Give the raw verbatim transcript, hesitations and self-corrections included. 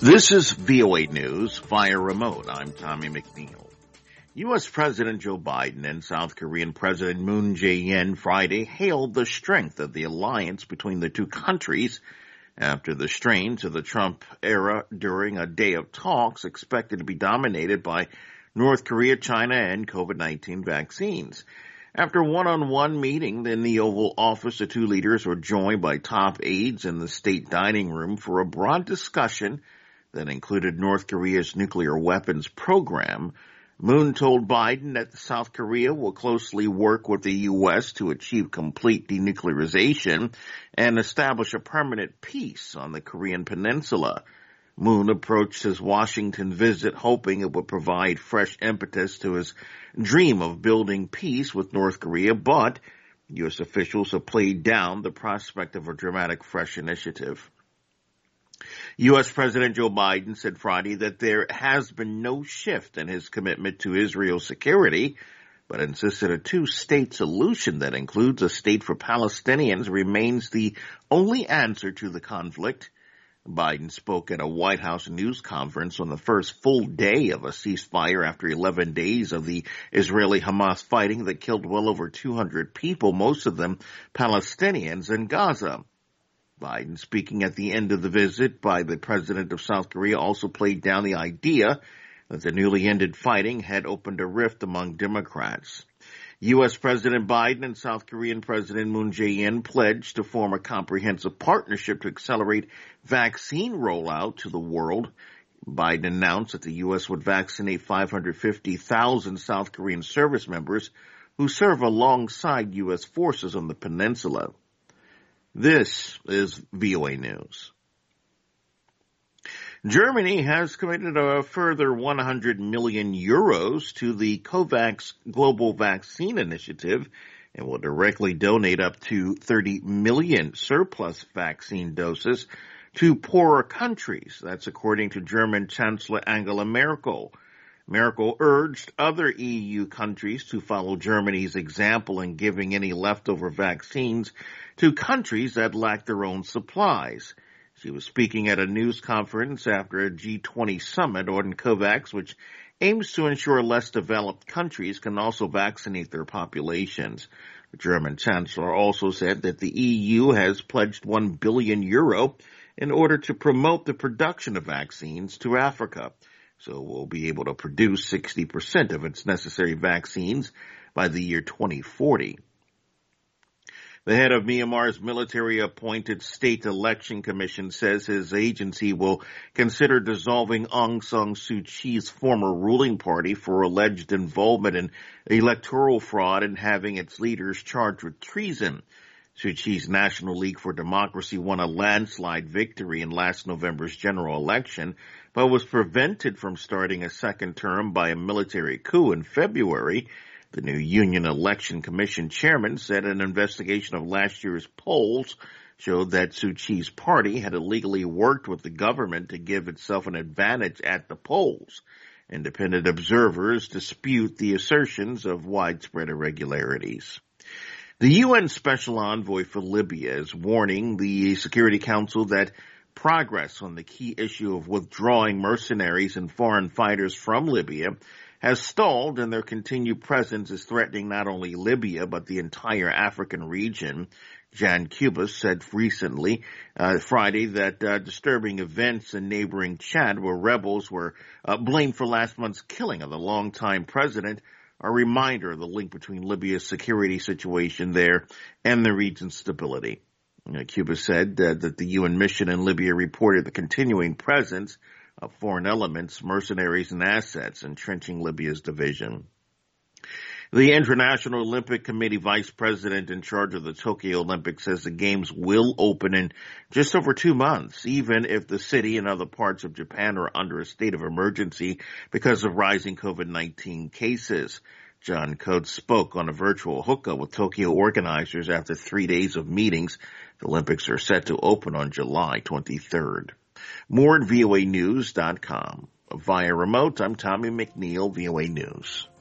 This is V O A News via remote. I'm Tommy McNeil. U S. President Joe Biden and South Korean President Moon Jae-in Friday hailed the strength of the alliance between the two countries after the strains of the Trump era during a day of talks expected to be dominated by North Korea, China, and COVID nineteen vaccines. After a one-on-one meeting in the Oval Office, the two leaders were joined by top aides in the state dining room for a broad discussion that included North Korea's nuclear weapons program. Moon told Biden that South Korea will closely work with the U S to achieve complete denuclearization and establish a permanent peace on the Korean peninsula. Moon approached his Washington visit hoping it would provide fresh impetus to his dream of building peace with North Korea, but U S officials have played down the prospect of a dramatic fresh initiative. U S. President Joe Biden said Friday that there has been no shift in his commitment to Israel's security, but insisted a two-state solution that includes a state for Palestinians remains the only answer to the conflict. Biden spoke at a White House news conference on the first full day of a ceasefire after eleven days of the Israeli-Hamas fighting that killed well over two hundred people, most of them Palestinians, in Gaza. Biden, speaking at the end of the visit by the president of South Korea, also played down the idea that the newly ended fighting had opened a rift among Democrats. U S. President Biden and South Korean President Moon Jae-in pledged to form a comprehensive partnership to accelerate vaccine rollout to the world. Biden announced that the U S would vaccinate five hundred fifty thousand South Korean service members who serve alongside U S forces on the peninsula. This is V O A News. Germany has committed a further one hundred million euros to the COVAX Global Vaccine Initiative and will directly donate up to thirty million surplus vaccine doses to poorer countries. That's according to German Chancellor Angela Merkel. Merkel urged other E U countries to follow Germany's example in giving any leftover vaccines to countries that lack their own supplies. She was speaking at a news conference after a G twenty summit on COVAX, which aims to ensure less developed countries can also vaccinate their populations. The German chancellor also said that the E U has pledged one billion euro in order to promote the production of vaccines to Africa. So we'll be able to produce sixty percent of its necessary vaccines by the year twenty forty. The head of Myanmar's military-appointed State Election Commission says his agency will consider dissolving Aung San Suu Kyi's former ruling party for alleged involvement in electoral fraud and having its leaders charged with treason. Suu Kyi's National League for Democracy won a landslide victory in last November's general election, but was prevented from starting a second term by a military coup in February. The new Union Election Commission chairman said an investigation of last year's polls showed that Suu Kyi's party had illegally worked with the government to give itself an advantage at the polls. Independent observers dispute the assertions of widespread irregularities. The U N Special Envoy for Libya is warning the Security Council that progress on the key issue of withdrawing mercenaries and foreign fighters from Libya has stalled, and their continued presence is threatening not only Libya but the entire African region. Jan Kubis said recently, uh, Friday, that uh, disturbing events in neighboring Chad, where rebels were uh, blamed for last month's killing of the longtime president, are a reminder of the link between Libya's security situation there and the region's stability. Uh, Cuba said uh, that the U N mission in Libya reported the continuing presence of foreign elements, mercenaries, and assets entrenching Libya's division. The International Olympic Committee vice president in charge of the Tokyo Olympics says the Games will open in just over two months, even if the city and other parts of Japan are under a state of emergency because of rising COVID nineteen cases. John Coates spoke on a virtual hookah with Tokyo organizers after three days of meetings. The Olympics are set to open on July twenty-third. More at V O A news dot com. Via remote, I'm Tommy McNeil, V O A News.